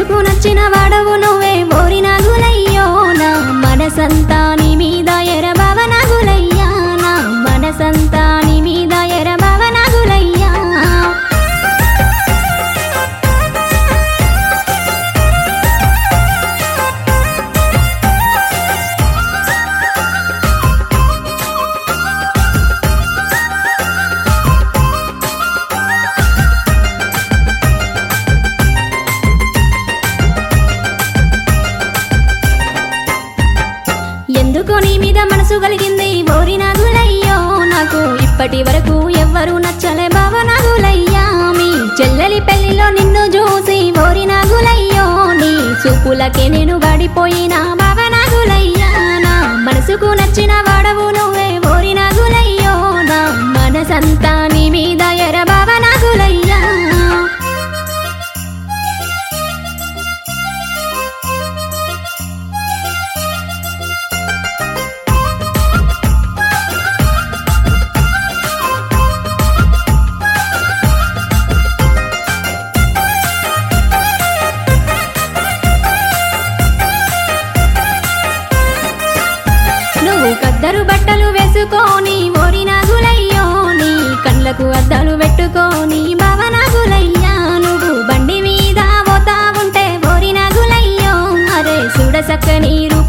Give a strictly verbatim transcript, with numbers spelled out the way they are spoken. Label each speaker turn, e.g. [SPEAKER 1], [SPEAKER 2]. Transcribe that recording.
[SPEAKER 1] మనసుకు నచ్చిన వాడవు నువ్వే ఓరి నాగులయ్యో నా మనసంతా నీ మీద ఎరబావ నాగులయ్యా నా మనసంతా నీ మీద ఎరబావ నాగులయ్యా ఎందుకో నీ మీద మనసు కలిగింది ఓరి నాగులయ్యో నాకు ఇప్పటి వరకు ఎవ్వరూ నచ్చలే బావ నాగులయ్యా మీ చెల్లెలి పెళ్లిలో నిన్ను చూసి ఓరి నాగులయ్యో నీ చూపులకే నేను గడిపోయినా బావ నాగులయ్యా నా మనసుకు నచ్చిన వాడవు నువ్వే ఓరి నాగులయ్యో నా మనసంతా నీ మీద ఎర బావ నాగులయ్యా కద్దరు బట్టలు వేసుకొని ఓరి నాగులయ్యో నీ కళ్ళకు అద్దాలు పెట్టుకొని బావ నాగులయ్యా నువ్వు బండి మీద పోతా ఉంటే ఓరి నాగులయ్యో అరే చూడ సక్క నీరు